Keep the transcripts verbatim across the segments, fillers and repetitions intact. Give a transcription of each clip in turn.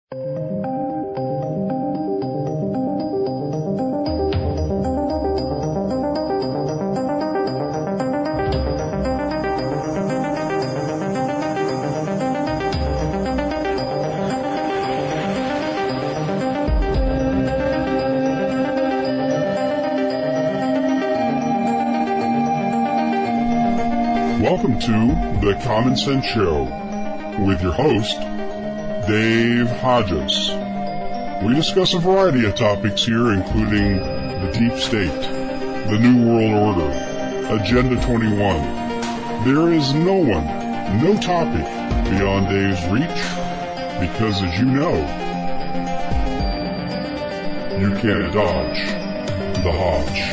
Welcome to The Common Sense Show with your host, Dave Hodges. We discuss a variety of topics here, including the deep state, the New World Order, Agenda twenty-one. There is no one, no topic beyond Dave's reach, because as you know, you can't dodge the Hodge.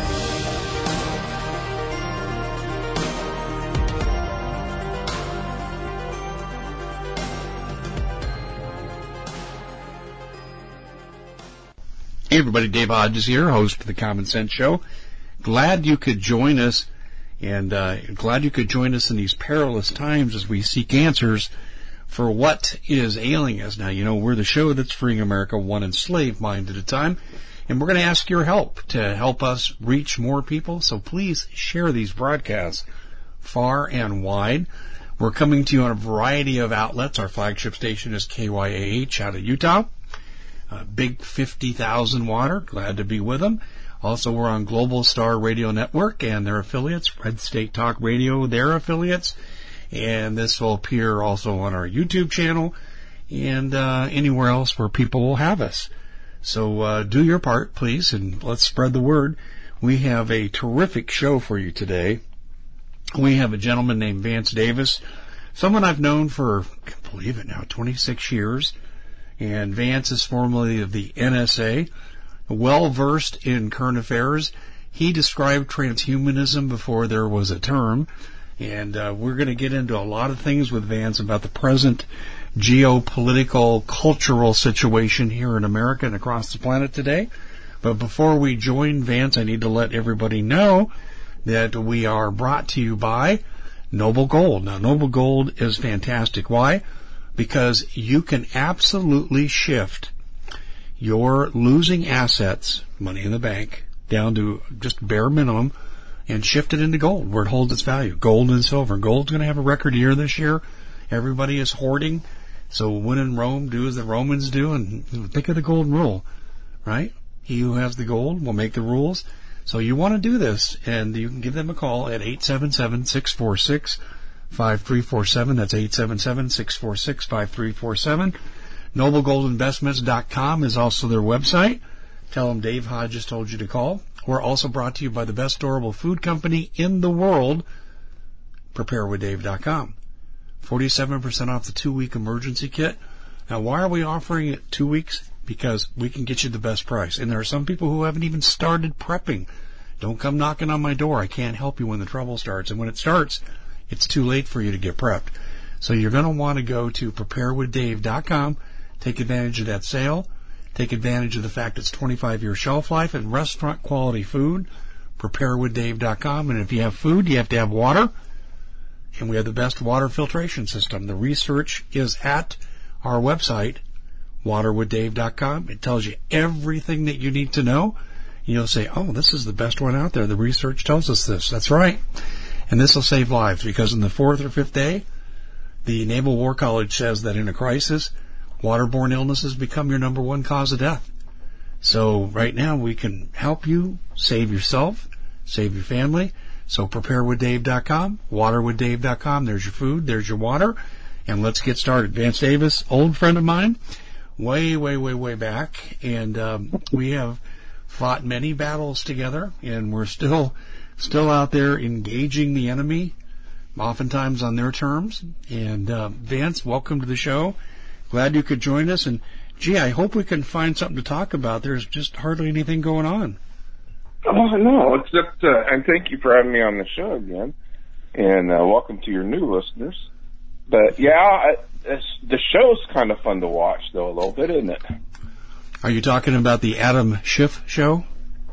Hey everybody, Dave Hodges here, host of the Common Sense Show. Glad you could join us, and uh, glad you could join us in these perilous times as we seek answers for what is ailing us. Now, you know, we're the show that's freeing America one enslaved mind at a time, and we're going to ask your help to help us reach more people, so please share these broadcasts far and wide. We're coming to you on a variety of outlets. Our flagship station is K Y A H out of Utah. Uh, big fifty thousand water, glad to be with them. Also, we're on Global Star Radio Network and their affiliates, Red State Talk Radio, their affiliates, and this will appear also on our YouTube channel and uh, anywhere else where people will have us. So uh, do your part, please, and let's spread the word. We have a terrific show for you today. We have a gentleman named Vance Davis, someone I've known for, I can't believe it now, twenty-six years. And Vance is formerly of the N S A, well-versed in current affairs. He described transhumanism before there was a term, and uh, we're going to get into a lot of things with Vance about the present geopolitical, cultural situation here in America and across the planet today. But before we join Vance, I need to let everybody know that we are brought to you by Noble Gold. Now, Noble Gold is fantastic. Why? Because you can absolutely shift your losing assets, money in the bank, down to just bare minimum and shift it into gold where it holds its value. Gold and silver. Gold's going to have a record year this year. Everybody is hoarding. So when in Rome, do as the Romans do, and think of the golden rule, right? He who has the gold will make the rules. So you want to do this, and you can give them a call at eight seven seven, six four six, five three four seven. That's eight seven seven, six four six, five three four seven. noble gold investments dot com is also their website. Tell them Dave Hodges told you to call. We're also brought to you by the best storable food company in the world, prepare with dave dot com. forty-seven percent off the two-week emergency kit. Now, why are we offering it two weeks? Because we can get you the best price. And there are some people who haven't even started prepping. Don't come knocking on my door. I can't help you when the trouble starts. And when it starts, it's too late for you to get prepped. So you're going to want to go to prepare with dave dot com, take advantage of that sale, take advantage of the fact it's twenty-five year shelf life and restaurant quality food, prepare with dave dot com. And if you have food, you have to have water. And we have the best water filtration system. The research is at our website, water with dave dot com. It tells you everything that you need to know. You'll say, oh, this is the best one out there. The research tells us this. That's right. And this will save lives, because in the fourth or fifth day, the Naval War College says that in a crisis, waterborne illnesses become your number one cause of death. So right now we can help you save yourself, save your family. So prepare with dave dot com, water with dave dot com. There's your food, there's your water, and let's get started. Vance Davis, old friend of mine, way, way, way, way back, and um, we have fought many battles together, and we're still still out there engaging the enemy, oftentimes on their terms. And uh, Vance, welcome to the show. Glad you could join us. And gee, I hope we can find something to talk about. There's just hardly anything going on. Oh, no, except, uh, and thank you for having me on the show again, and uh, welcome to your new listeners. But yeah, I, it's, the show's kind of fun to watch, though, a little bit, isn't it? Are you talking about the Adam Schiff show?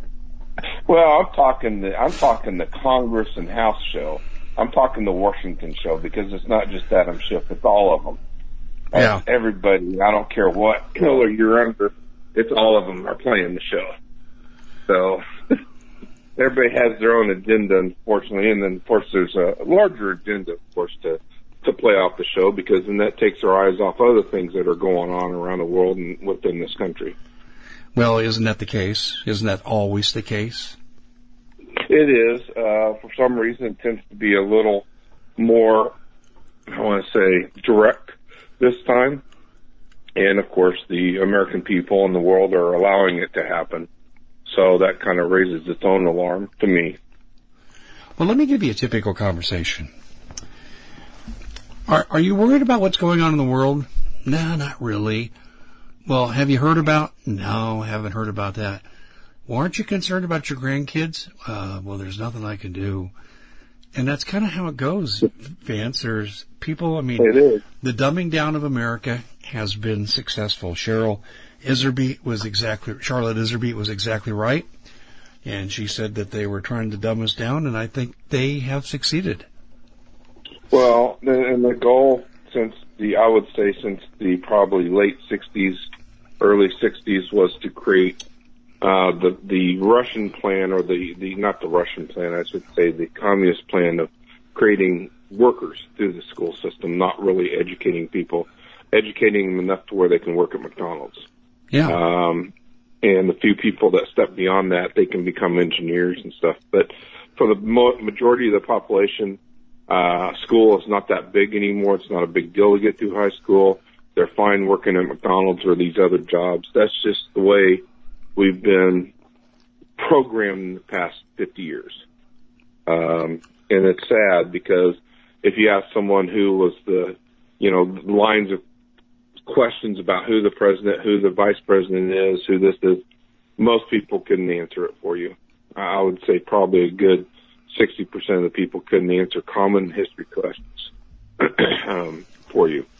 Well, I'm talking the I'm talking the Congress and House show. I'm talking the Washington show, because it's not just Adam Schiff; it's all of them. Yeah. Everybody, I don't care what color you're under, it's all of them are playing the show. So everybody has their own agenda, unfortunately, and then, of course, there's a larger agenda, of course, to, to play off the show, because then that takes our eyes off other things that are going on around the world and within this country. Well, isn't that the case? Isn't that always the case? It is. Uh, for some reason, it tends to be a little more, I want to say, direct this time. And, of course, the American people and the world are allowing it to happen. So that kind of raises its own alarm to me. Well, let me give you a typical conversation. Are, are you worried about what's going on in the world? No, not really. Well, have you heard about? No, haven't heard about that. Well, aren't you concerned about your grandkids? Uh, well, there's nothing I can do. And that's kind of how it goes, Vance. There's people, I mean, it is. The dumbing down of America has been successful. Cheryl Iserbyt was exactly, Charlotte Iserbyt was exactly right. And she said that they were trying to dumb us down, and I think they have succeeded. Well, and the goal since the, I would say since the probably late sixties, early sixties was to create Uh, the, the Russian plan, or the, the, not the Russian plan, I should say, the communist plan of creating workers through the school system, not really educating people, educating them enough to where they can work at McDonald's. Yeah. Um, and the few people that step beyond that, they can become engineers and stuff. But for the mo- majority of the population, uh, school is not that big anymore. It's not a big deal to get through high school. They're fine working at McDonald's or these other jobs. That's just the way we've been programmed in the past fifty years. Um, and it's sad because if you ask someone who was the, you know, lines of questions about who the president, who the vice president is, who this is, most people couldn't answer it for you. I would say probably a good sixty percent of the people couldn't answer common history questions um, for you.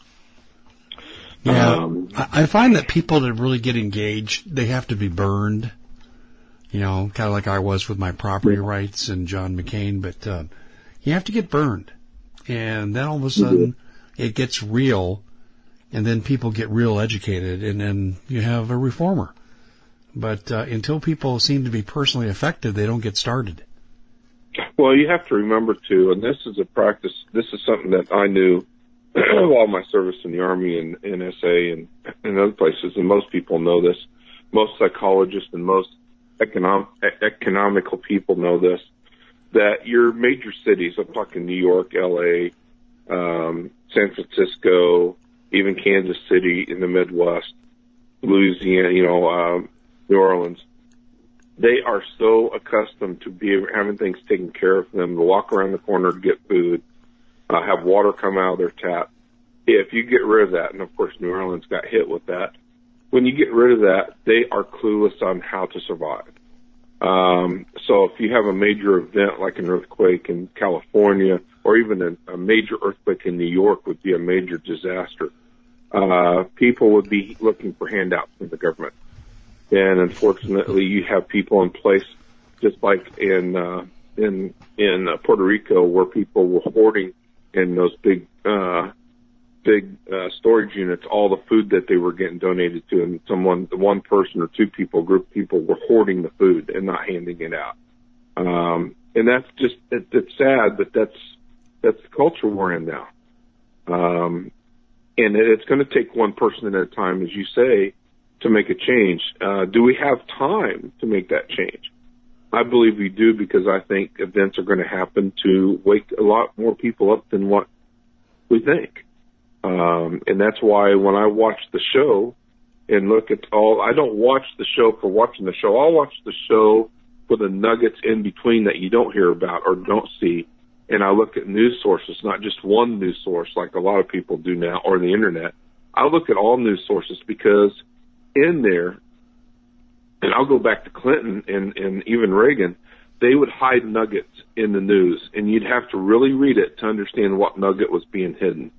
Yeah, um, I find that people to really get engaged, they have to be burned. You know, kind of like I was with my property rights and John McCain, but uh, you have to get burned. And then all of a sudden it gets real, and then people get real educated, and then you have a reformer. But uh, until people seem to be personally affected, they don't get started. Well, you have to remember, too, and this is a practice, this is something that I knew while my service in the Army and N S A and, and other places, and most people know this, most psychologists and most economic, economical people know this, that your major cities, I'm talking New York, L A, um, San Francisco, even Kansas City in the Midwest, Louisiana, you know, um, New Orleans, they are so accustomed to be having things taken care of them, to walk around the corner to get food, Uh, have water come out of their tap. If you get rid of that, and of course New Orleans got hit with that, when you get rid of that, they are clueless on how to survive. Um, so if you have a major event like an earthquake in California, or even a, a major earthquake in New York would be a major disaster, uh, people would be looking for handouts from the government. And unfortunately, you have people in place, just like in uh, in in uh, Puerto Rico, where people were hoarding in those big, uh, big, uh, storage units, all the food that they were getting donated to, and someone, one person or two people, group of people were hoarding the food and not handing it out. Um, and that's just, it, it's sad, but that's, that's the culture we're in now. Um, and it's going to take one person at a time, as you say, to make a change. Uh, do we have time to make that change? I believe we do, because I think events are going to happen to wake a lot more people up than what we think. Um, and that's why when I watch the show and look at all, I don't watch the show for watching the show. I'll watch the show for the nuggets in between that you don't hear about or don't see. And I look at news sources, not just one news source like a lot of people do now, or the internet. I look at all news sources, because in there, and I'll go back to Clinton and, and even Reagan, they would hide nuggets in the news, and you'd have to really read it to understand what nugget was being hidden.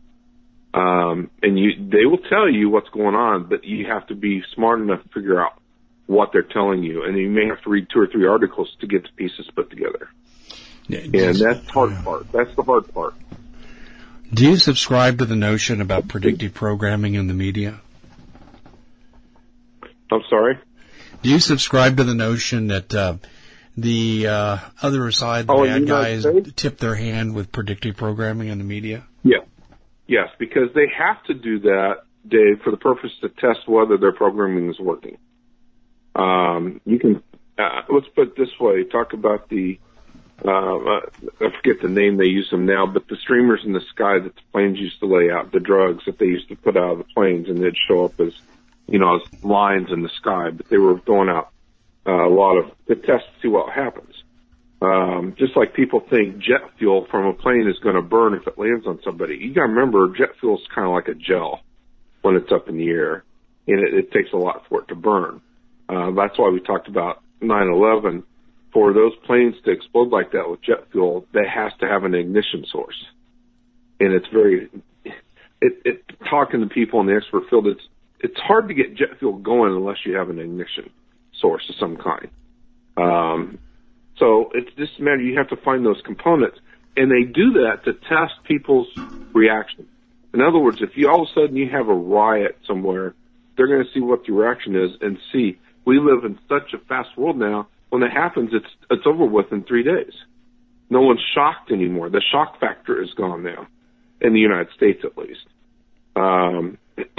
Um, and you, they will tell you what's going on, but you have to be smart enough to figure out what they're telling you, and you may have to read two or three articles to get the pieces put together. Yeah, and that's the hard yeah. part. That's the hard part. Do you subscribe to the notion about predictive programming in the media? I'm sorry? Do you subscribe to the notion that uh, the uh, other side, the oh, bad guys, States? tip their hand with predictive programming in the media? Yeah. Yes, because they have to do that, Dave, for the purpose to test whether their programming is working. Um, you can, uh, let's put it this way, talk about the, uh, uh, I forget the name they use them now, but the streamers in the sky that the planes used to lay out, the drugs that they used to put out of the planes, and they'd show up as, you know, as lines in the sky, but they were throwing out uh, a lot of, to test to see what happens. Um, just like people think jet fuel from a plane is going to burn if it lands on somebody. You got to remember, jet fuel is kind of like a gel when it's up in the air, and it, it takes a lot for it to burn. Uh, that's why we talked about nine eleven. For those planes to explode like that with jet fuel, they has to have an ignition source. And it's very, it, it, talking to people in the expert field, it's, it's hard to get jet fuel going unless you have an ignition source of some kind. Um, so it's just a matter, you have to find those components. And they do that to test people's reaction. In other words, if you all of a sudden you have a riot somewhere, they're going to see what the reaction is and see. We live in such a fast world now. When it happens, it's it's over with in three days. No one's shocked anymore. The shock factor is gone now, in the United States at least. Um,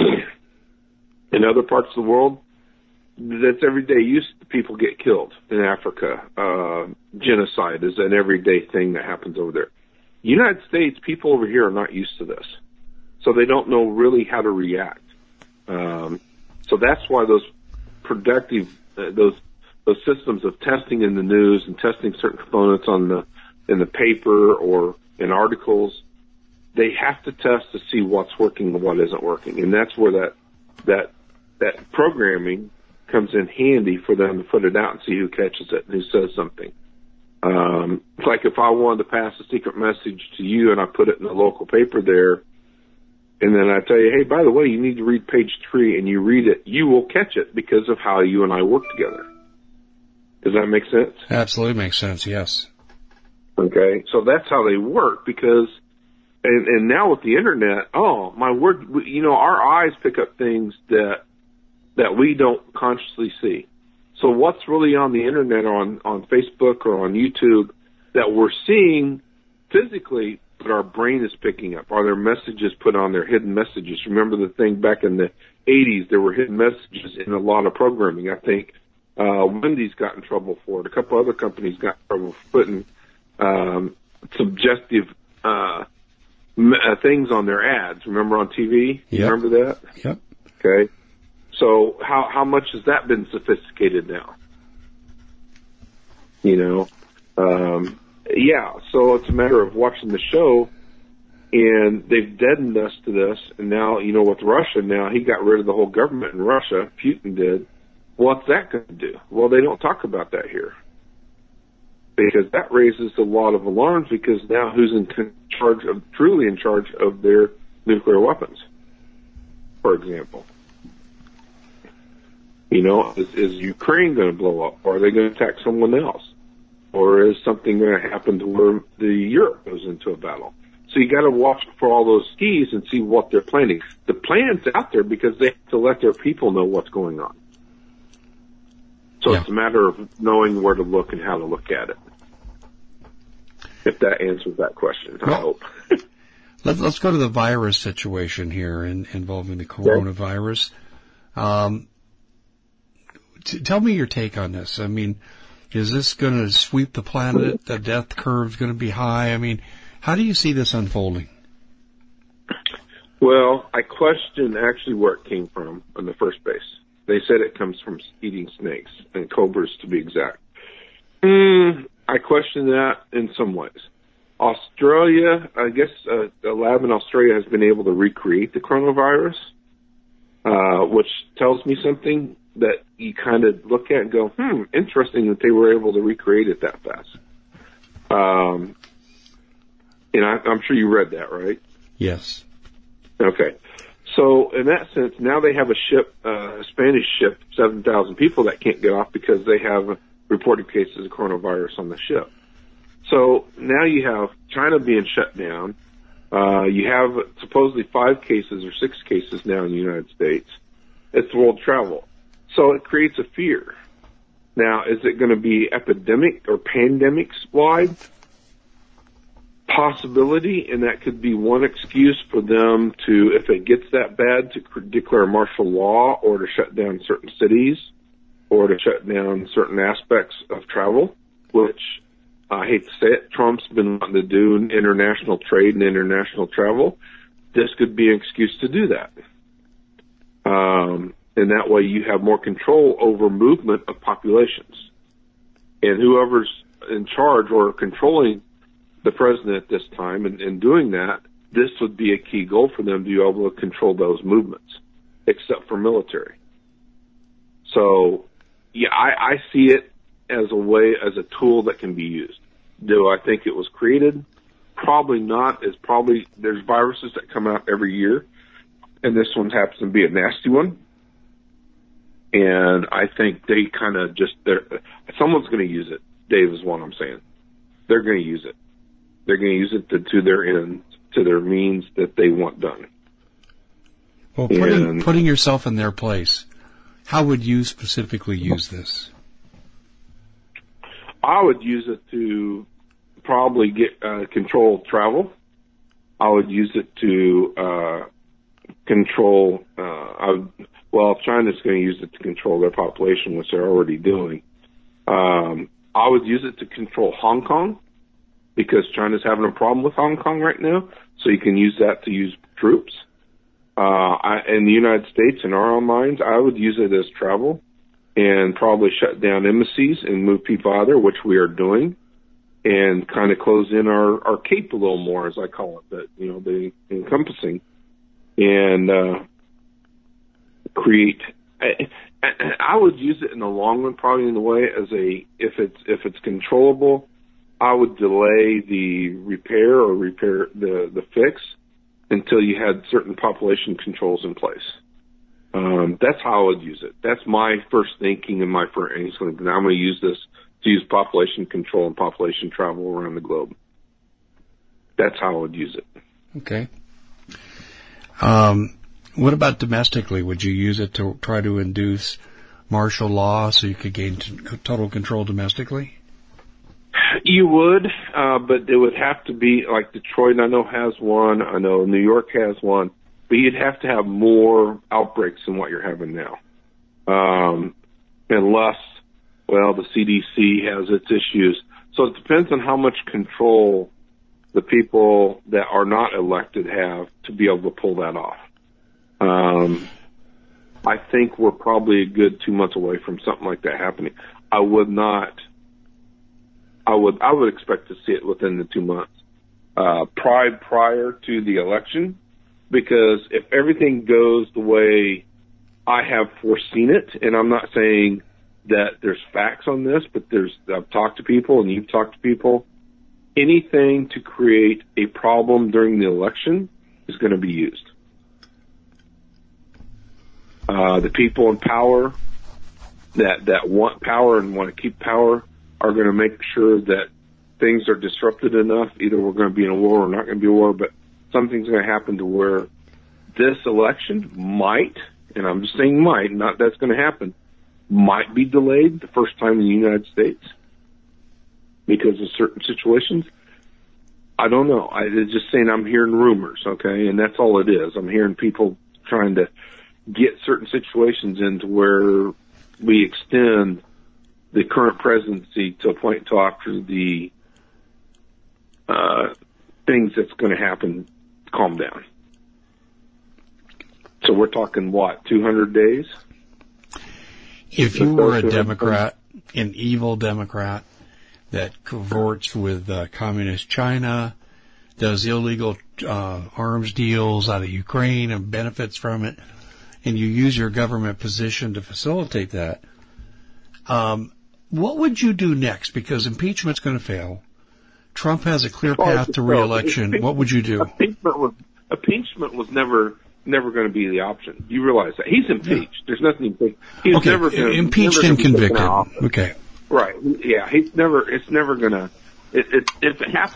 in other parts of the world, that's everyday use. People get killed in Africa. Uh, genocide is an everyday thing that happens over there. United States, people over here are not used to this, so they don't know really how to react. Um, so that's why those productive, uh, those those systems of testing in the news and testing certain components on the in the paper or in articles, they have to test to see what's working and what isn't working, and that's where that that that programming comes in handy for them to put it out and see who catches it and who says something. Um, it's like if I wanted to pass a secret message to you and I put it in the local paper there, and then I tell you, hey, by the way, you need to read page three, and you read it, you will catch it because of how you and I work together. Does that make sense? Absolutely makes sense, yes. Okay, so that's how they work because, and, and now with the internet, oh, my word, you know, our eyes pick up things that that we don't consciously see. So what's really on the internet or on, on Facebook or on YouTube that we're seeing physically, but our brain is picking up? Are there messages put on there, hidden messages? Remember the thing back in the eighties, there were hidden messages in a lot of programming. I think uh, Wendy's got in trouble for it. A couple other companies got in trouble for putting um, suggestive uh, m- uh, things on their ads. Remember on T V? Yep. Remember that? Yep. Okay. So how how much has that been sophisticated now? You know, um, yeah. So it's a matter of watching the show, and they've deadened us to this. And now, you know, with Russia, now he got rid of the whole government in Russia. Putin did. What's that going to do? Well, they don't talk about that here because that raises a lot of alarms. Because now, who's in charge of truly in charge of their nuclear weapons, for example? You know, is, is Ukraine going to blow up? Or are they going to attack someone else? Or is something going to happen to where the Europe goes into a battle? So you got to watch for all those skis and see what they're planning. The plan's out there because they have to let their people know what's going on. So yeah. It's a matter of knowing where to look and how to look at it. If that answers that question, I well, hope. let's, let's go to the virus situation here in, involving the coronavirus. Um, Tell me your take on this. I mean, is this going to sweep the planet? The death curve is going to be high. I mean, how do you see this unfolding? Well, I question actually where it came from in the first place. They said it comes from eating snakes and cobras, to be exact. Mm, I question that in some ways. Australia, I guess uh, a lab in Australia has been able to recreate the coronavirus, uh, which tells me something that you kind of look at and go, hmm, interesting that they were able to recreate it that fast. Um, and I, I'm sure you read that, right? Yes. Okay. So in that sense, now they have a ship, uh, a Spanish ship, seven thousand people that can't get off because they have reported cases of coronavirus on the ship. So now you have China being shut down. Uh, you have supposedly five cases or six cases now in the United States. It's world travel. So it creates a fear. Now, is it going to be epidemic or pandemics-wide? Possibility, and that could be one excuse for them to, if it gets that bad, to declare martial law or to shut down certain cities or to shut down certain aspects of travel, which I hate to say it, Trump's been wanting to do in international trade and international travel. This could be an excuse to do that. Um, and that way you have more control over movement of populations. And whoever's in charge or controlling the president at this time and, and doing that, this would be a key goal for them to be able to control those movements, except for military. So, yeah, I, I see it as a way, as a tool that can be used. Do I think it was created? Probably not. It's probably, there's viruses that come out every year, and this one happens to be a nasty one. And I think they kind of just, someone's going to use it, Dave, is what I'm saying. They're going to use it. They're going to use it to, to their end, to their means that they want done. Well, putting, and, putting yourself in their place, how would you specifically use this? I would use it to probably get uh, control travel. I would use it to uh, control. Uh, I would, well, China's going to use it to control their population, which they're already doing. Um, I would use it to control Hong Kong because China's having a problem with Hong Kong right now. So you can use that to use troops. Uh, I, in the United States, in our own minds, I would use it as travel and probably shut down embassies and move people out there, which we are doing, and kind of close in our, our cape a little more, as I call it, that, you know, the encompassing, and uh, create. I, I would use it in the long run, probably in the way as a, if it's if it's controllable, I would delay the repair or repair the the fix until you had certain population controls in place. Um, that's how I would use it. That's my first thinking and my first inkling. Now I'm going to use this to use population control and population travel around the globe. That's how I would use it. Okay. Um, what about domestically? Would you use it to try to induce martial law so you could gain t- total control domestically? You would, uh, but it would have to be like Detroit, I know, has one. I know New York has one. But you'd have to have more outbreaks than what you're having now. Um, unless, well, the C D C has its issues. So it depends on how much control the people that are not elected have to be able to pull that off. Um, I think we're probably a good two months away from something like that happening. I would not, I would, I would expect to see it within the two months, uh, prior, prior to the election. Because if everything goes the way I have foreseen it, and I'm not saying that there's facts on this, but there's, I've talked to people and you've talked to people, anything to create a problem during the election is going to be used. Uh, the people in power that, that want power and want to keep power are going to make sure that things are disrupted enough. Either we're going to be in a war or not going to be a war, but something's going to happen to where this election might, and I'm just saying might, not that's going to happen, might be delayed the first time in the United States because of certain situations. I don't know. I, it's just saying I'm hearing rumors, okay, and that's all it is. I'm hearing people trying to get certain situations into where we extend the current presidency to a point until after the uh, things that's going to happen calm down. So we're talking, what, two hundred days? If you were a Democrat, an evil Democrat that cavorts with uh, communist China, does illegal uh, arms deals out of Ukraine and benefits from it, and you use your government position to facilitate that, um, what would you do next? Because impeachment's going to fail. Trump has a clear path to re-election. What would you do? Impeachment was, impeachment was never never going to be the option. You realize that. He's impeached. Yeah. There's nothing impeached. He's okay. never gonna, impeached never and convicted. Okay. Right. Yeah. He's never, it's never going to, it, it, if it happens,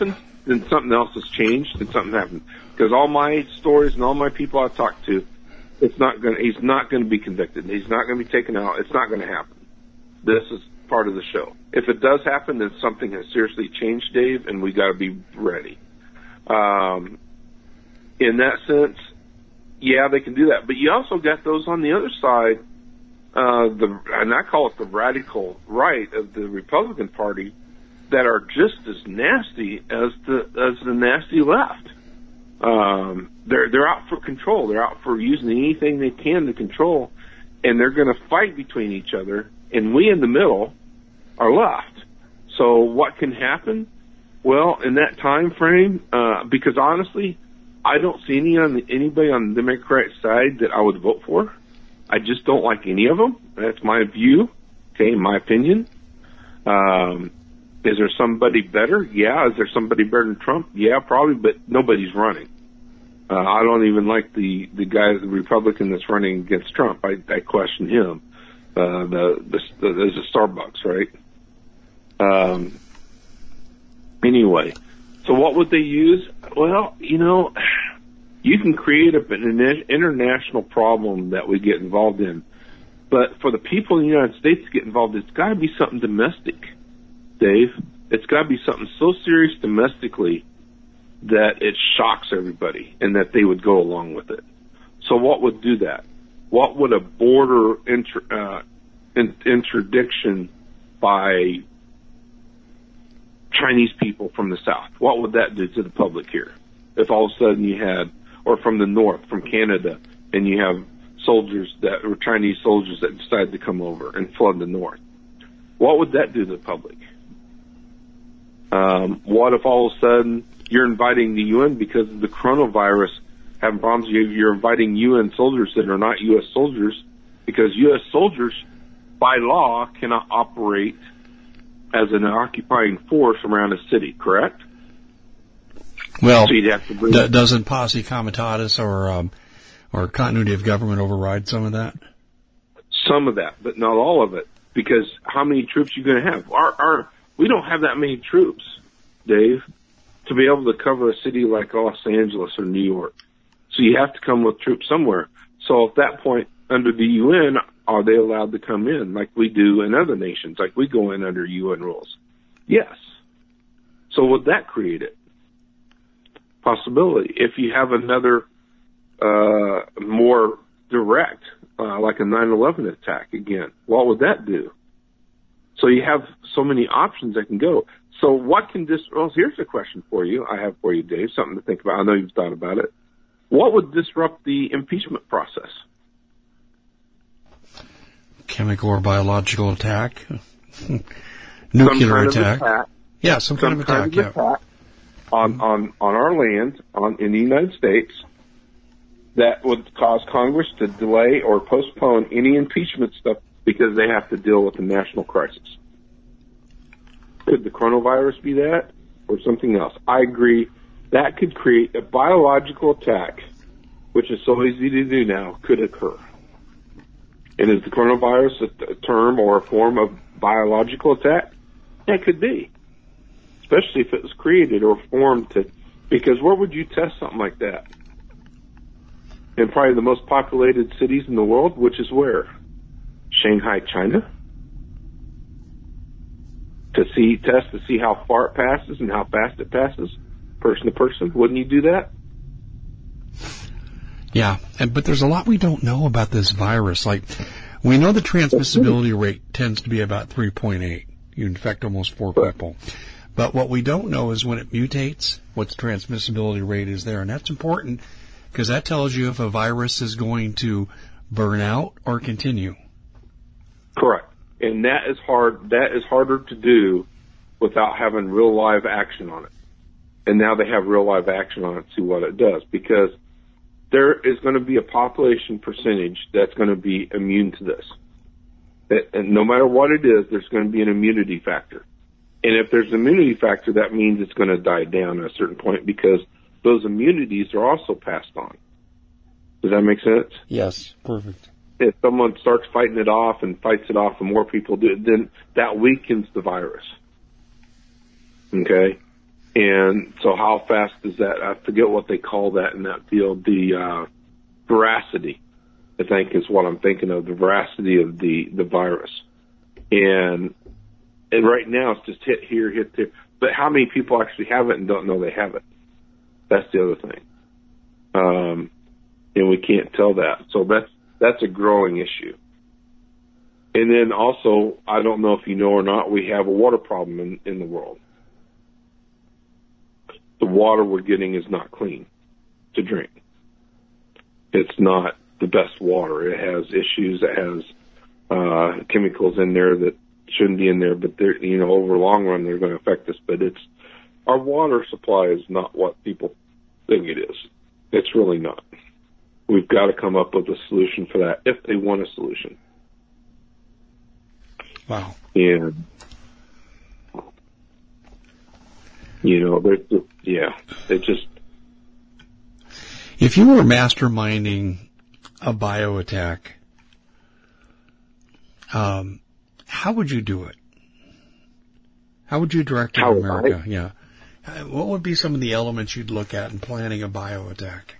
then something else has changed and something happened. Because all my stories and all my people I've talked to, it's not going. He's not going to be convicted. He's not going to be taken out. It's not going to happen. This is part of the show. If it does happen, then something has seriously changed, Dave, and we got to be ready. Um, in that sense, yeah, they can do that. But you also got those on the other side, uh, the and I call it the radical right of the Republican Party, that are just as nasty as the as the nasty left. Um, they're they're out for control. They're out for using anything they can to control, and they're going to fight between each other. And we in the middle are left. So what can happen? Well, in that time frame, uh, because honestly, I don't see any on the, anybody on the Democratic side that I would vote for. I just don't like any of them. That's my view. Okay, my opinion. Um, Is there somebody better? Yeah. Is there somebody better than Trump? Yeah, probably, but nobody's running. Uh, I don't even like the, the guy, the Republican that's running against Trump. I, I question him. Uh, the, the, the, there's a Starbucks, right? Um, anyway, so what would they use? Well, you know, you can create a, an international problem that we get involved in. But for the people in the United States to get involved, it's got to be something domestic. Dave, it's got to be something so serious domestically that it shocks everybody and that they would go along with it. So what would do that? What would a border inter, uh, in, interdiction by Chinese people from the South, what would that do to the public here? If all of a sudden you had, or from the North, from Canada, and you have soldiers that were Chinese soldiers that decided to come over and flood the North, what would that do to the public? Um, what if all of a sudden you're inviting the U N because of the coronavirus having problems? You're inviting U N soldiers that are not U S soldiers because U S soldiers, by law, cannot operate as an occupying force around a city, correct? Well, so you'd have to bring d- doesn't posse comitatus or um, or continuity of government override some of that? Some of that, but not all of it, because how many troops are you going to have? Our, our We don't have that many troops, Dave, to be able to cover a city like Los Angeles or New York. So you have to come with troops somewhere. So at that point, under the U N, are they allowed to come in like we do in other nations, like we go in under U N rules? Yes. So would that create it? Possibility. If you have another uh, more direct, uh, like a nine eleven attack again, what would that do? So you have so many options that can go. So what can dis- well, here's a question for you. I have for you, Dave, something to think about. I know you've thought about it. What would disrupt the impeachment process? Chemical or biological attack? Nuclear kind attack. Of attack. Yeah, some, some kind of attack, kind of yeah. attack on, on, on our land, on, in the United States, that would cause Congress to delay or postpone any impeachment stuff because they have to deal with the national crisis. Could the coronavirus be that or something else? I agree. That could create a biological attack, which is so easy to do now, could occur. And is the coronavirus a, a term or a form of biological attack? Yeah, it could be. Especially if it was created or formed to, because where would you test something like that? In probably the most populated cities in the world, which is where? Shanghai, China? To see, test to see how far it passes and how fast it passes, person to person. Wouldn't you do that? Yeah, and, but there's a lot we don't know about this virus. Like, we know the transmissibility rate tends to be about three point eight. You infect almost four people. But what we don't know is when it mutates, what the transmissibility rate is there. And that's important because that tells you if a virus is going to burn out or continue. Correct. And that is hard, that is harder to do without having real live action on it. And now they have real live action on it to see what it does, because there is going to be a population percentage that's going to be immune to this. And no matter what it is, there's going to be an immunity factor. And if there's an immunity factor, that means it's going to die down at a certain point because those immunities are also passed on. Does that make sense? Yes, perfect. If someone starts fighting it off and fights it off and more people do it, then that weakens the virus. Okay? And so how fast is that? I forget what they call that in that field. The uh, veracity, I think, is what I'm thinking of, the veracity of the, the virus. And and right now it's just hit here, hit there. But how many people actually have it and don't know they have it? That's the other thing. Um, and we can't tell that. So that's, that's a growing issue. And then also, I don't know if you know or not, we have a water problem in, in the world. The water we're getting is not clean to drink. It's not the best water. It has issues. It has uh, chemicals in there that shouldn't be in there, but they're, you know, over the long run, they're going to affect us. But it's, our water supply is not what people think it is. It's really not. We've got to come up with a solution for that if they want a solution. Wow. And, you know, they're, they're, yeah, they just. If you were masterminding a bio attack, um, how would you do it? How would you direct it to America? I? Yeah. What would be some of the elements you'd look at in planning a bio attack?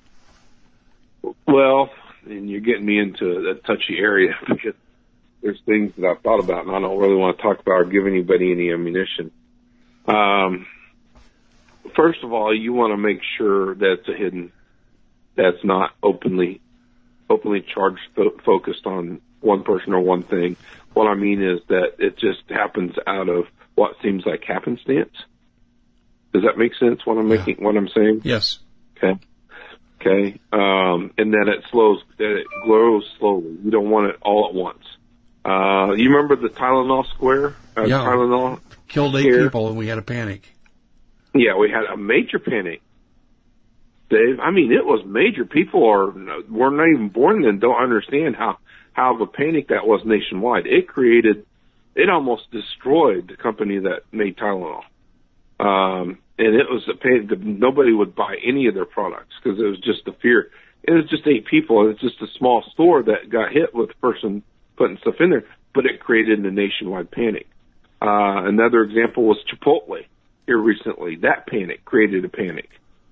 Well, and you're getting me into that touchy area because there's things that I've thought about and I don't really want to talk about or give anybody any ammunition. Um, first of all, you want to make sure that it's a hidden, that's not openly, openly charged, fo- focused on one person or one thing. What I mean is that it just happens out of what seems like happenstance. Does that make sense? What I'm making, yeah. what I'm saying? Yes. Okay. Okay. Um, and then it slows, that it grows slowly. You don't want it all at once. Uh, you remember the Tylenol square? Uh, yeah. Tylenol killed eight here. people and we had a panic. Yeah, we had a major panic. Dave, I mean, it was major. People are, were not even born then, don't understand how, how of a panic that was nationwide. It created, it almost destroyed the company that made Tylenol. Um, and it was a pain. Nobody would buy any of their products because it was just the fear. It was just eight people. It was just a small store that got hit with a person putting stuff in there, but it created a nationwide panic. Uh, another example was Chipotle here recently. That panic created a panic.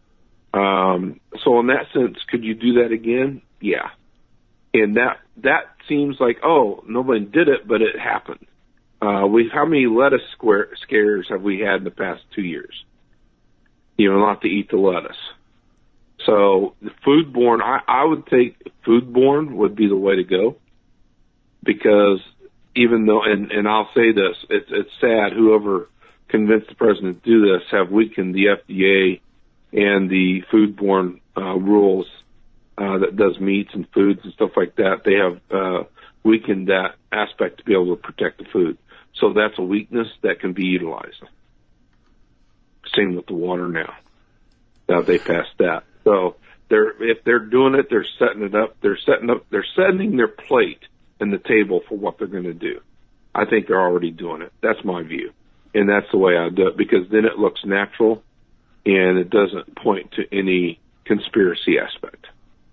Um, so in that sense, could you do that again? Yeah. And that, that seems like, oh, nobody did it, but it happened. Uh, we, how many lettuce square, scares have we had in the past two years? You know, not to eat the lettuce. So the foodborne, I, I would think foodborne would be the way to go because even though, and, and I'll say this, it's, it's sad whoever convinced the president to do this have weakened the F D A and the foodborne, uh, rules, uh, that does meats and foods and stuff like that. They have, uh, weakened that aspect to be able to protect the food. So that's a weakness that can be utilized. Same with the water now. Now they passed that. So they're, if they're doing it, they're setting it up. They're setting up, they're setting their plate and the table for what they're going to do. I think they're already doing it. That's my view. And that's the way I do it because then it looks natural and it doesn't point to any conspiracy aspect.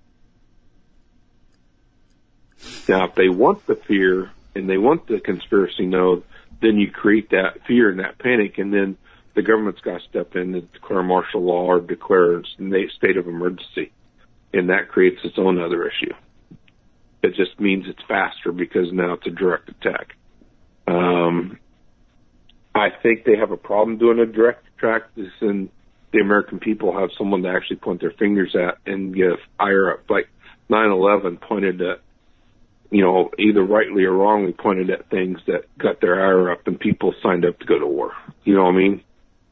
Now, if they want the fear and they want the conspiracy node, then you create that fear and that panic, and then the government's got to step in and declare martial law or declare a state of emergency, and that creates its own other issue. It just means it's faster because now it's a direct attack. Um, I think they have a problem doing a direct attack, and the American people have someone to actually point their fingers at and give ire up. Like nine eleven pointed at, you know, either rightly or wrongly pointed at things that got their ire up and people signed up to go to war. You know what I mean?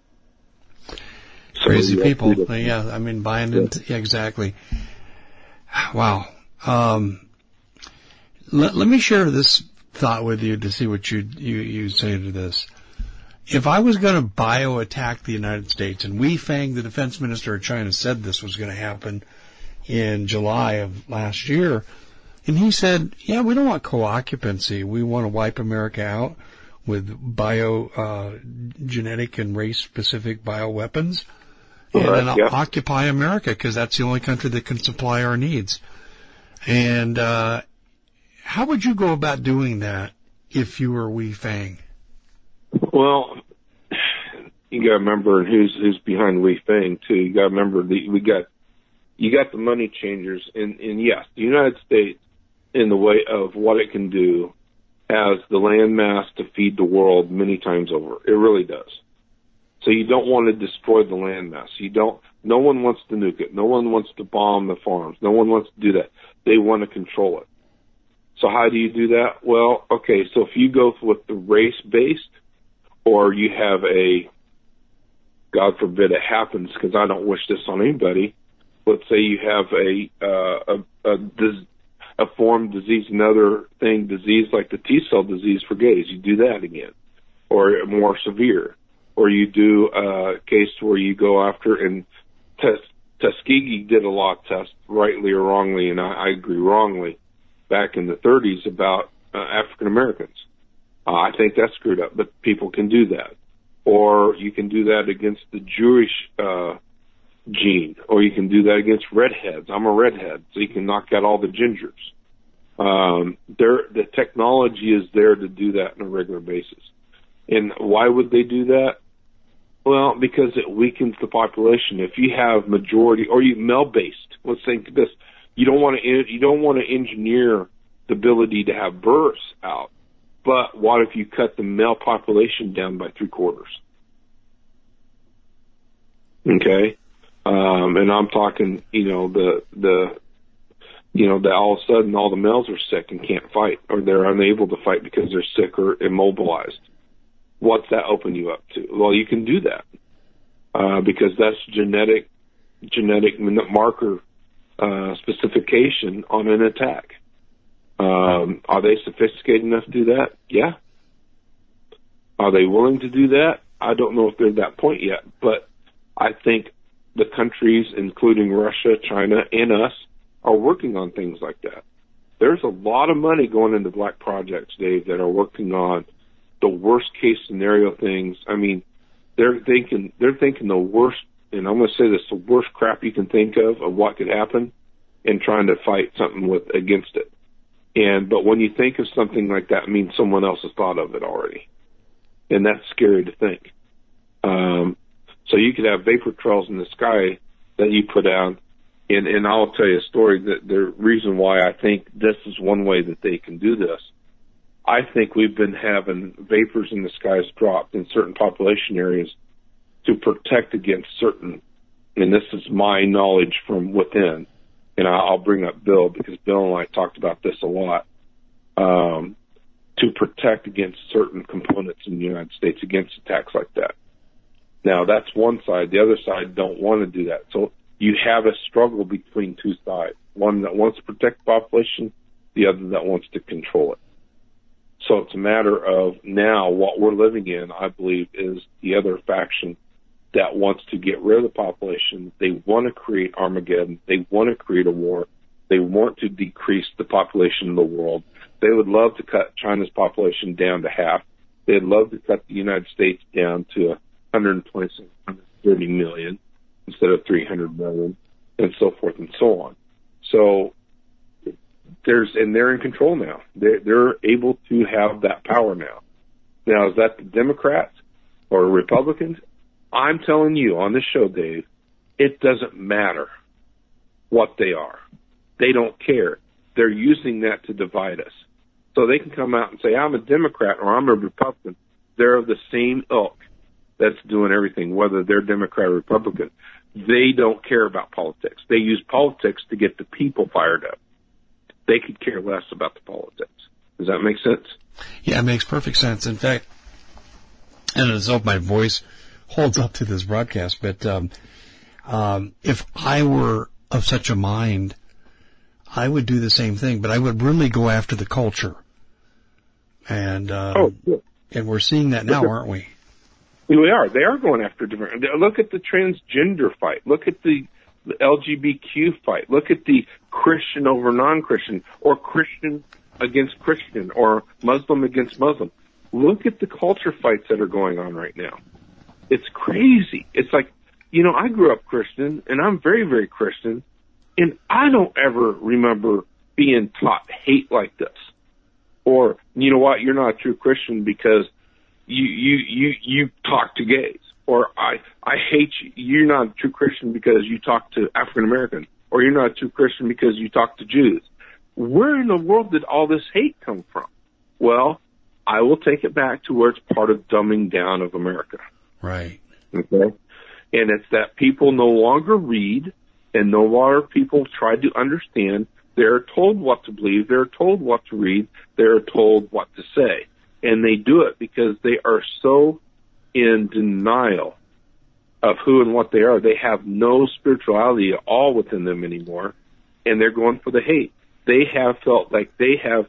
So Crazy people. Yeah, I mean, buying into, yeah, exactly. Wow. Um, let, let me share this thought with you to see what you, you, you say to this. If I was going to bio-attack the United States, and Wei Fang, the defense minister of China, said this was going to happen in July of last year, and he said, yeah, we don't want co-occupancy. We want to wipe America out with bio, uh, genetic and race-specific bioweapons and right, then yeah. occupy America because that's the only country that can supply our needs. And, uh, how would you go about doing that if you were Wei Fang? Well, you got to remember who's who's behind Wei Feng too. You got to remember the we got you got the money changers, and and yes, the United States, in the way of what it can do, has the land mass to feed the world many times over. It really does. So you don't want to destroy the land mass. You don't. No one wants to nuke it. No one wants to bomb the farms. No one wants to do that. They want to control it. So how do you do that? Well, okay. So if you go with the race-based, or you have a, God forbid it happens, because I don't wish this on anybody. Let's say you have a uh, a, a, a form disease, another thing disease like the T-cell disease for gays. You do that again, or more severe. Or you do a case where you go after, and test, Tuskegee did a lot of tests, rightly or wrongly, and I, I agree wrongly, back in the thirties about uh, African Americans. Uh, I think that's screwed up, but people can do that. Or you can do that against the Jewish uh, gene, or you can do that against redheads. I'm a redhead, so you can knock out all the gingers. Um, there, the technology is there to do that on a regular basis. And why would they do that? Well, because it weakens the population. If you have majority, or you male-based, let's think this: you don't want to you don't want to engineer the ability to have births out. But what if you cut the male population down by three quarters? Okay, um, and I'm talking, you know, the the you know that all of a sudden all the males are sick and can't fight, or they're unable to fight because they're sick or immobilized. What's that open you up to? Well, you can do that uh, because that's genetic genetic marker uh, specification on an attack. Um, are they sophisticated enough to do that? Yeah. Are they willing to do that? I don't know if they're at that point yet, but I think the countries, including Russia, China, and us, are working on things like that. There's a lot of money going into black projects, Dave, that are working on the worst case scenario things. I mean, they're thinking they're thinking the worst, and I'm going to say this, the worst crap you can think of of what could happen, and trying to fight something with against it. And but when you think of something like that, it means someone else has thought of it already, and that's scary to think. Um, so you could have vapor trails in the sky that you put out, and and I'll tell you a story that the reason why I think this is one way that they can do this. I think we've been having vapors in the skies dropped in certain population areas to protect against certain, and this is my knowledge from within, and I'll bring up Bill because Bill and I talked about this a lot, um, to protect against certain components in the United States against attacks like that. Now, that's one side. The other side don't want to do that. So you have a struggle between two sides, one that wants to protect the population, the other that wants to control it. So it's a matter of now what we're living in, I believe, is the other faction that wants to get rid of the population. They want to create Armageddon. They want to create a war. They want to decrease the population of the world. They would love to cut China's population down to half. They'd love to cut the United States down to one hundred twenty-six, one hundred thirty million instead of three hundred million, and so forth and so on. So there's, and they're in control now. They're, they're able to have that power now. Now, is that the Democrats or Republicans? I'm telling you on this show, Dave, it doesn't matter what they are. They don't care. They're using that to divide us. So they can come out and say, I'm a Democrat or I'm a Republican. They're of the same ilk that's doing everything, whether they're Democrat or Republican. They don't care about politics. They use politics to get the people fired up. They could care less about the politics. Does that make sense? Yeah, it makes perfect sense. In fact, and as hope my voice holds up to this broadcast, but um, um, if I were of such a mind, I would do the same thing, but I would really go after the culture. And uh, oh, good. And we're seeing that now, aren't we? We are. They are going after different. Look at the transgender fight. Look at the, the L G B T Q fight. Look at the Christian over non-Christian, or Christian against Christian, or Muslim against Muslim. Look at the culture fights that are going on right now. It's crazy. It's like, you know, I grew up Christian, and I'm very, very Christian, and I don't ever remember being taught hate like this. Or, you know what, you're not a true Christian because you you you, you talk to gays. or I, I hate you. You're not a true Christian because you talk to African American, or you're not a true Christian because you talk to Jews. Where in the world did all this hate come from? Well, I will take it back to where it's part of dumbing down of America. Right. Okay? And it's that people no longer read, and no longer people try to understand. They're told what to believe. They're told what to read. They're told what to say. And they do it because they are so in denial of who and what they are. They have no spirituality at all within them anymore, and they're going for the hate. They have felt like they have...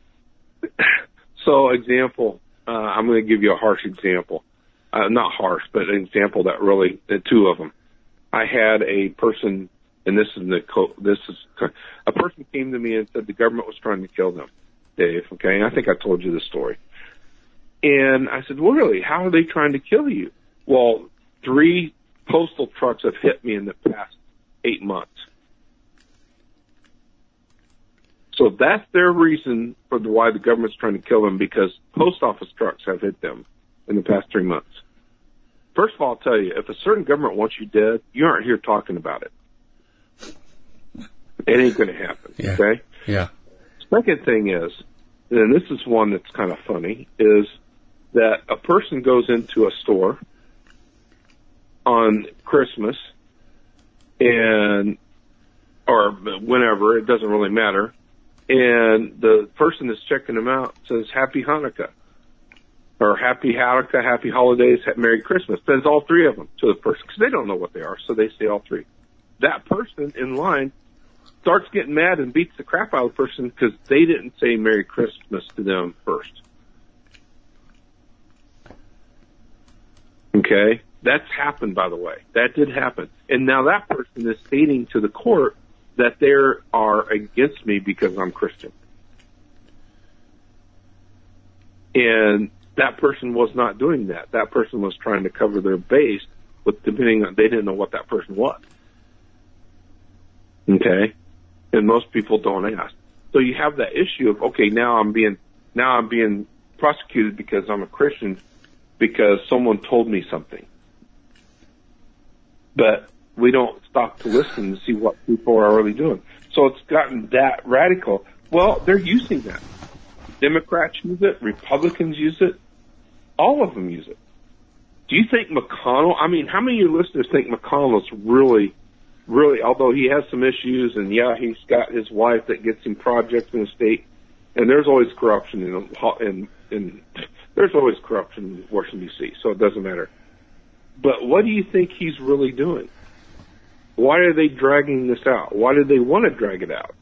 So, example, uh, I'm going to give you a harsh example. Uh, not harsh, but an example that really, uh, two of them. I had a person... And this is the co- this is a person came to me and said the government was trying to kill them, Dave. Okay, I think I told you this story. And I said, well, really, how are they trying to kill you? Well, three postal trucks have hit me in the past eight months. So that's their reason for the, why the government's trying to kill them, because post office trucks have hit them in the past three months. First of all, I'll tell you, if a certain government wants you dead, you aren't here talking about it. It ain't going to happen, yeah. okay? Yeah. Second thing is, and this is one that's kind of funny, is that a person goes into a store on Christmas and, or whenever, it doesn't really matter, and the person that's checking them out says, Happy Hanukkah, or Happy Hanukkah, Happy Holidays, Merry Christmas. Says all three of them to the person, because they don't know what they are, so they say all three. That person in line starts getting mad and beats the crap out of the person because they didn't say Merry Christmas to them first. Okay? That's happened, by the way. That did happen. And now that person is stating to the court that they are against me because I'm Christian. And that person was not doing that. That person was trying to cover their base with depending on, they didn't know what that person was. Okay? And most people don't ask. So you have that issue of, okay, now I'm being, now I'm being prosecuted because I'm a Christian because someone told me something. But we don't stop to listen to see what people are really doing. So it's gotten that radical. Well, they're using that. Democrats use it. Republicans use it. All of them use it. Do you think McConnell, I mean, how many of your listeners think McConnell's really Really, although he has some issues, and yeah, he's got his wife that gets him projects in the state, and there's always corruption in, in, in there's always corruption in Washington, D C, so it doesn't matter. But what do you think he's really doing? Why are they dragging this out? Why do they want to drag it out?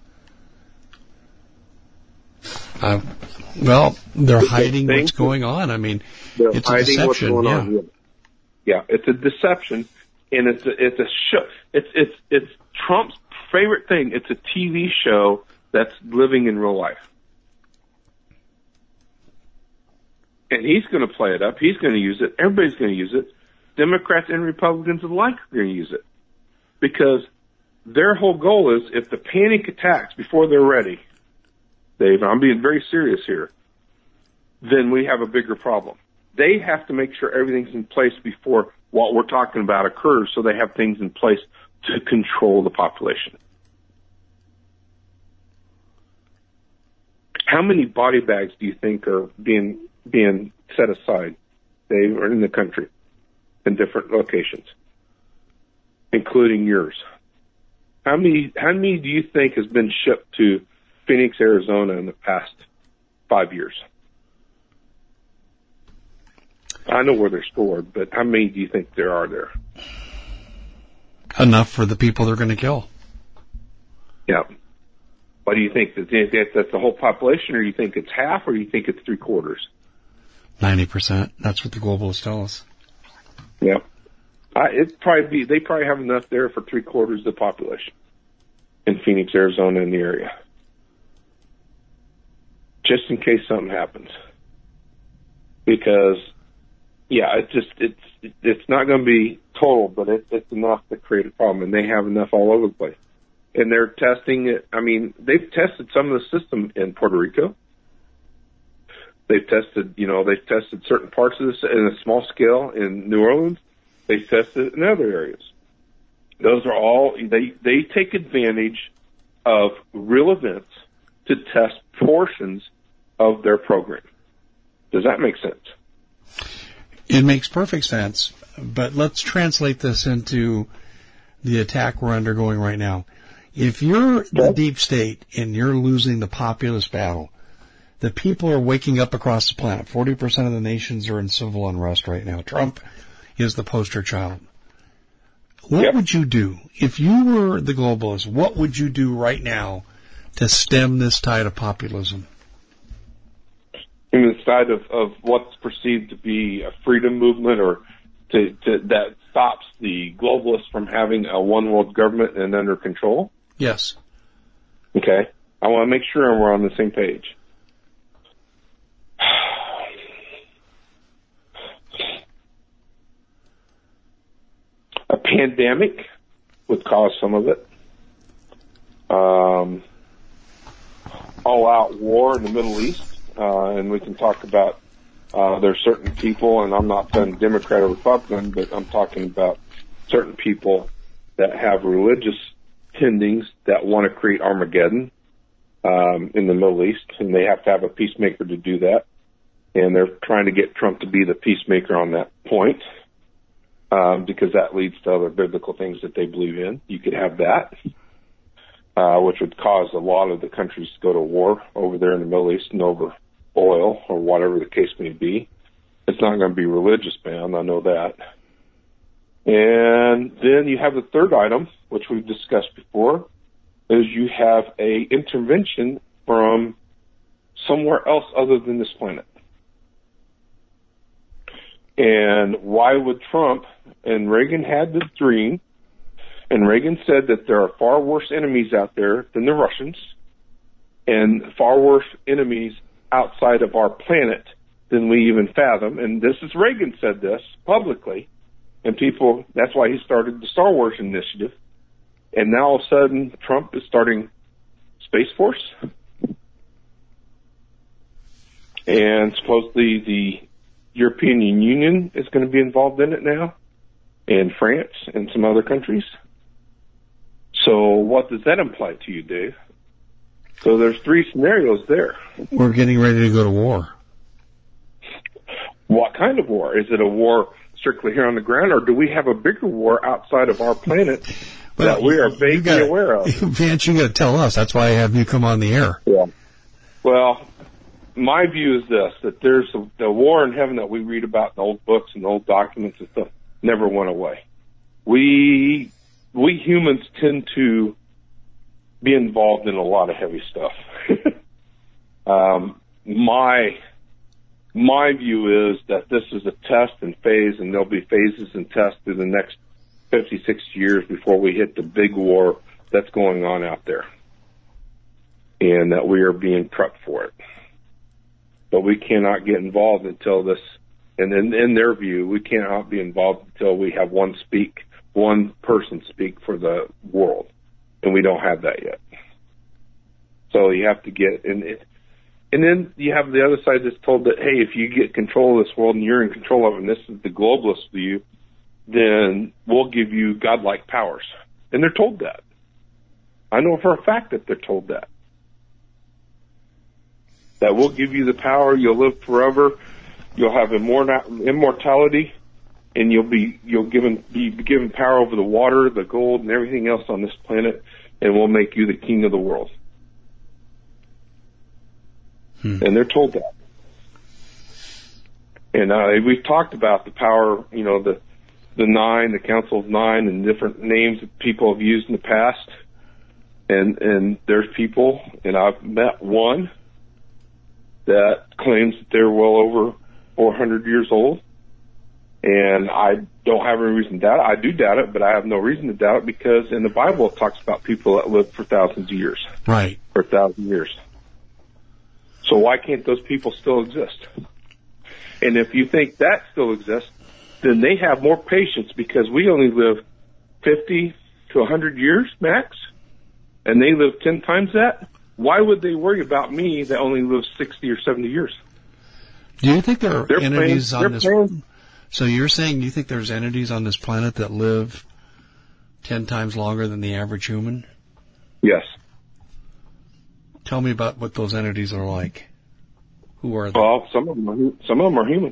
Uh, well, they're hiding what's going on. I mean, they're it's a hiding deception. What's going yeah. on. yeah, it's a deception. And it's a, it's a show. It's it's it's Trump's favorite thing. It's a T V show that's living in real life, and he's going to play it up. He's going to use it. Everybody's going to use it. Democrats and Republicans alike are going to use it because their whole goal is if the panic attacks before they're ready, Dave, I'm being very serious here, then we have a bigger problem. They have to make sure everything's in place before what we're talking about occurs, so they have things in place to control the population. How many body bags do you think are being being set aside, Dave, or in the country, in different locations, including yours? How many how many do you think has been shipped to Phoenix, Arizona in the past five years? I know where they're stored, but how many do you think there are there? Enough for the people they're going to kill. Yeah. What do you think? Do you think that's the whole population, or do you think it's half, or do you think it's three quarters? ninety percent. That's what the globalists tell us. Yeah. I, it's probably be, they probably have enough there for three quarters of the population in Phoenix, Arizona, in the area. Just in case something happens. Because Yeah, it's just it's it's not going to be total, but it, it's enough to create a problem, and they have enough all over the place. And they're testing it. I mean, they've tested some of the system in Puerto Rico. They've tested, you know, they've tested certain parts of this in a small scale in New Orleans. They've tested it in other areas. Those are all, they, they take advantage of real events to test portions of their program. Does that make sense? It makes perfect sense, but let's translate this into the attack we're undergoing right now. If you're the deep state and you're losing the populist battle, the people are waking up across the planet. forty percent of the nations are in civil unrest right now. Trump is the poster child. What yep. would you do? If you were the globalist, what would you do right now to stem this tide of populism? In the side of, of what's perceived to be a freedom movement, or to, to that stops the globalists from having a one world government and under control? Yes. Okay. I want to make sure we're on the same page. A pandemic would cause some of it. Um, all-out war in the Middle East, uh, and we can talk about uh, there are certain people, and I'm not saying Democrat or Republican, but I'm talking about certain people that have religious tendings that want to create Armageddon um, in the Middle East, and they have to have a peacemaker to do that. And they're trying to get Trump to be the peacemaker on that point, um, because that leads to other biblical things that they believe in. You could have that, uh, which would cause a lot of the countries to go to war over there in the Middle East and over oil or whatever the case may be. It's not going to be religious bound, I know that. And then you have the third item, which we've discussed before, is you have a intervention from somewhere else other than this planet. And why would Trump, and Reagan had the dream, and Reagan said that there are far worse enemies out there than the Russians, and far worse enemies outside of our planet than we even fathom. And this is, Reagan said this publicly, and people, that's why he started the Star Wars initiative. And now all of a sudden, Trump is starting Space Force. And supposedly the European Union is going to be involved in it now, and France and some other countries. So what does that imply to you, Dave? So there's three scenarios there. We're getting ready to go to war. What kind of war? Is it a war strictly here on the ground, or do we have a bigger war outside of our planet well, that we are vaguely gotta, aware of? Vance, you got to tell us. That's why I have you come on the air. Yeah. Well, my view is this, that there's a, the war in heaven that we read about in old books and old documents and stuff never went away. We, we humans tend to be involved in a lot of heavy stuff. um, my, my view is that this is a test and phase, and there'll be phases and tests through the next fifty, sixty years before we hit the big war that's going on out there. And that we are being prepped for it. But we cannot get involved until this, and in, in their view, we cannot be involved until we have one speak, one person speak for the world. And we don't have that yet. So you have to get, and it, and then you have the other side that's told that, hey, if you get control of this world and you're in control of it, and this is the globalist view, then we'll give you godlike powers. And they're told that. I know for a fact that they're told that. That we'll give you the power, you'll live forever, you'll have immortality, and you'll be you'll given be given power over the water, the gold, and everything else on this planet, and we'll make you the king of the world. Hmm. And they're told that. And uh, we've talked about the power, you know, the the nine, the Council of Nine, and different names that people have used in the past. And and there's people, and I've met one that claims that they're well over four hundred years old. And I don't have any reason to doubt it. I do doubt it, but I have no reason to doubt it because in the Bible it talks about people that lived for thousands of years. Right. For a thousand years. So why can't those people still exist? And if you think that still exists, then they have more patience because we only live fifty to one hundred years max, and they live ten times that. Why would they worry about me that only lives sixty or seventy years? Do you think there are They're entities playing, on this? Playing. So you're saying you think there's entities on this planet that live ten times longer than the average human? Yes. Tell me about what those entities are like. Who are they? Well, some of them are, some of them are human.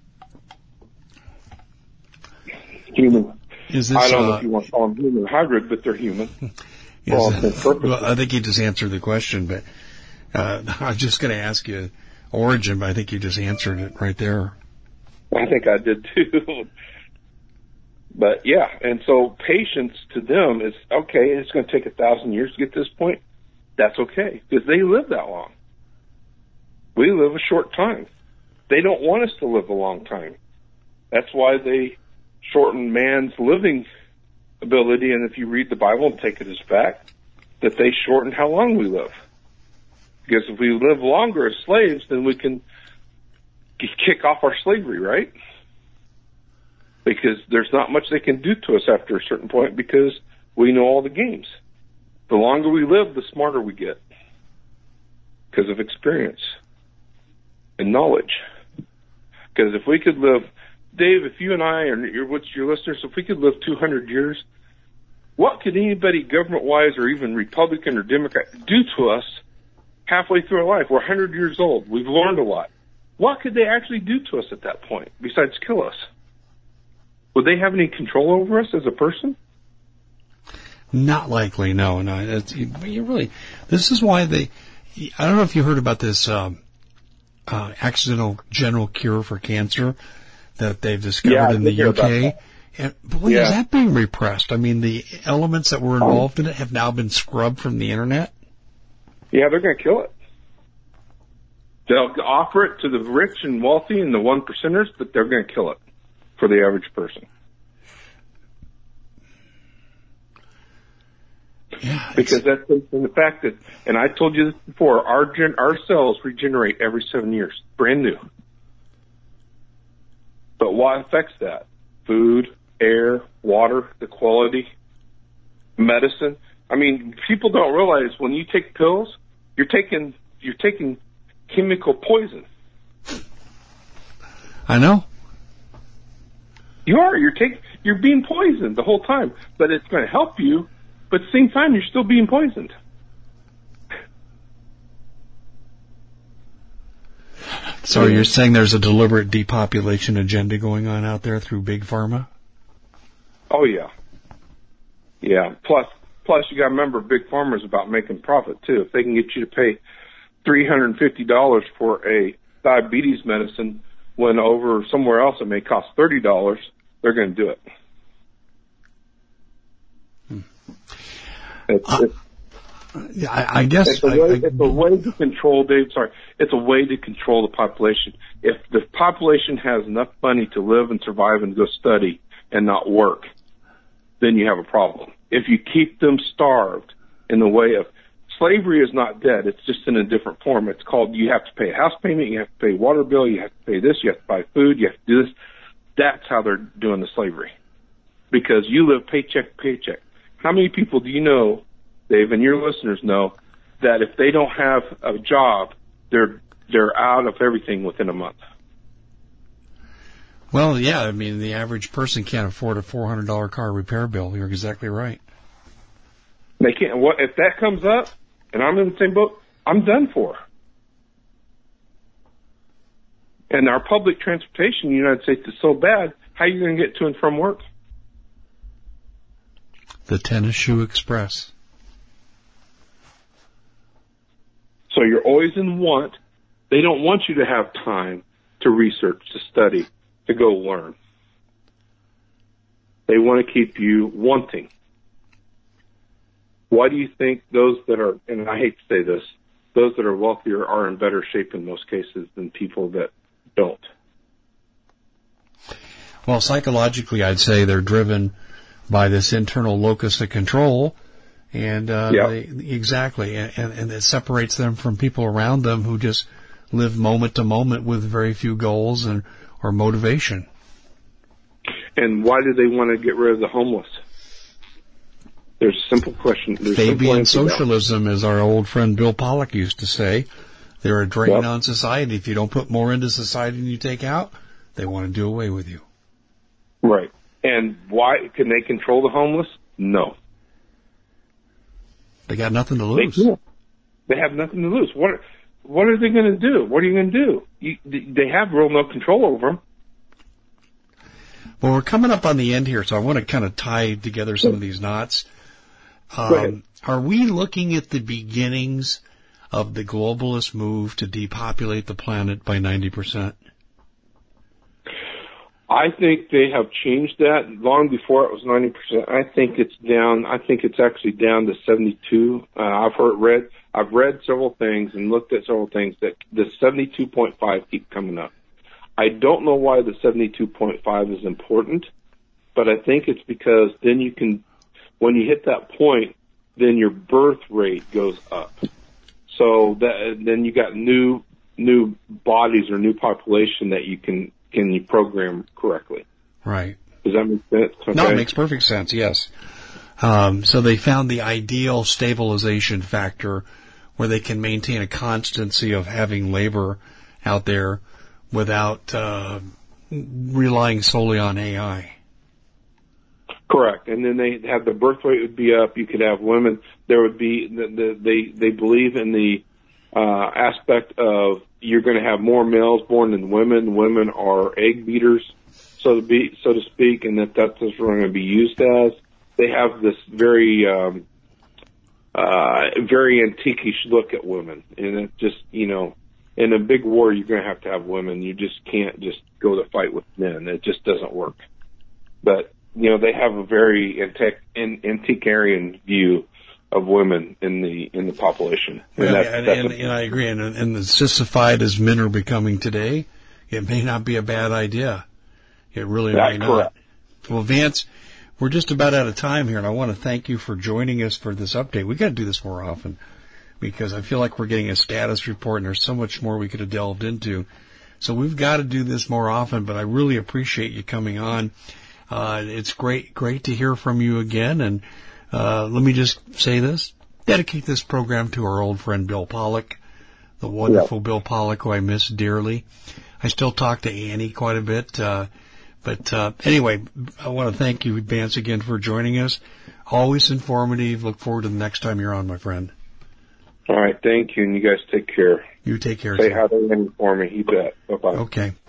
Human. Is this, I don't know uh, if you want to call them human hybrid, but they're human. Is Well, it- it's purpose. well, I think you just answered the question, but uh, I was just going to ask you origin, but I think you just answered it right there. I think I did too. But yeah, and so patience to them is, okay, it's going to take a thousand years to get to this point. That's okay, because they live that long. We live a short time. They don't want us to live a long time. That's why they shorten man's living ability, and if you read the Bible and take it as fact, that they shorten how long we live. Because if we live longer as slaves, then we can kick off our slavery, right? Because there's not much they can do to us after a certain point because we know all the games. The longer we live, the smarter we get because of experience and knowledge. Because if we could live, Dave, if you and I and your, what's your listeners, if we could live two hundred years, what could anybody government-wise or even Republican or Democrat do to us halfway through our life? We're one hundred years old. We've learned a lot. What could they actually do to us at that point besides kill us? Would they have any control over us as a person? Not likely, no, no. It's, you, you really, this is why they, I don't know if you heard about this um, uh, accidental general cure for cancer that they've discovered Yeah, I in the did hear U about K. that. And boy, Yeah. is that being repressed? I mean, the elements that were involved in it have now been scrubbed from the internet. Yeah, they're going to kill it. They'll offer it to the rich and wealthy and the one percenters, but they're going to kill it for the average person. Yeah, Because that's based on the fact that, and I told you this before, our gen, our cells regenerate every seven years, brand new. But what affects that? Food, air, water, the quality, medicine. I mean, people don't realize when you take pills, you're taking you're taking chemical poison. I know. You are. You're taking. You're being poisoned the whole time, but it's going to help you. But at the same time, you're still being poisoned. So you're saying there's a deliberate depopulation agenda going on out there through Big Pharma? Oh yeah, yeah. Plus, plus you got to remember, Big Pharma is about making profit too. If they can get you to pay three hundred and fifty dollars for a diabetes medicine, when over somewhere else it may cost thirty dollars, they're going to do it. Hmm. It's, Uh, it's, Yeah, I, I guess it's, a I, way, I, it's a way to control, Dave. Sorry, it's a way to control the population. If the population has enough money to live and survive and go study and not work, then you have a problem. If you keep them starved in the way of slavery is not dead, it's just in a different form. It's called you have to pay a house payment, you have to pay water bill, you have to pay this, you have to buy food, you have to do this. That's how they're doing the slavery. Because you live paycheck to paycheck. How many people do you know, Dave, and your listeners know, that if they don't have a job, they're they're out of everything within a month? well, yeah, I mean, the average person can't afford a four hundred dollars car repair bill. You're exactly right. They can't. What if that comes up, and I'm in the same boat? I'm done for. And our public transportation in the United States is so bad. How are you going to get to and from work? The Tennis Shoe Express. So you're always in want. They don't want you to have time to research, to study, to go learn. They want to keep you wanting. Why do you think those that are, and I hate to say this, those that are wealthier are in better shape in most cases than people that don't? Well, psychologically, I'd say they're driven by this internal locus of control, and uh, Yeah. they, exactly, and, and it separates them from people around them who just live moment to moment with very few goals and or motivation. And why do they want to get rid of the homeless? There's a simple question. There's a simple Fabian answer to that. socialism, as our old friend Bill Pollock used to say. They're a drain Yep. on society. If you don't put more into society than you take out, they want to do away with you. Right. And why can they control the homeless? No. They got nothing to They lose. can't. They have nothing to lose. What What are they going to do? What are you going to do? You, they have real no control over them. Well, we're coming up on the end here, so I want to kind of tie together some of these knots. Go ahead. Um, are we looking at the beginnings of the globalist move to depopulate the planet by ninety percent? I think they have changed that long before it was ninety percent. I think it's down. I think it's actually down to seventy-two. Uh, I've heard read. I've read several things and looked at several things that the seventy-two point five keep coming up. I don't know why the seventy-two point five is important, but I think it's because then you can, when you hit that point, then your birth rate goes up. So that then you got new new bodies or new population that you can can you program correctly. Right. Does that make sense? Okay. No, it makes perfect sense, yes. Um, so they found the ideal stabilization factor where they can maintain a constancy of having labor out there without uh, relying solely on A I. Correct. And then they have the birth rate would be up. You could have women. There would be, the, the, they, they believe in the uh, aspect of you're going to have more males born than women. Women are egg beaters, so to be, so to speak, and that that's what we're going to be used as. They have this very, um, uh, very antique-ish look at women, and it just, you know, in a big war, you're going to have to have women. You just can't just go to fight with men. It just doesn't work. But, you know, they have a very antique, antiquarian view of women in the in the population. And, Well, that's, and, that's and, a, and I agree. And, and as sissified as men are becoming today, it may not be a bad idea. It really That's may not. correct. Well, Vance, we're just about out of time here, and I want to thank you for joining us for this update. We've got to do this more often because I feel like we're getting a status report, and there's so much more we could have delved into. So we've got to do this more often, but I really appreciate you coming on. Uh, it's great, great to hear from you again. And uh, let me just say this. Dedicate this program to our old friend Bill Pollock, the wonderful Yeah. Bill Pollock, who I miss dearly. I still talk to Annie quite a bit. Uh, but uh, anyway, I want to thank you, Vance, again for joining us. Always informative. Look forward to the next time you're on, my friend. All right. Thank you, and you guys take care. You take care. Say sir. hi to Andy for me. You bet. Bye-bye. Okay.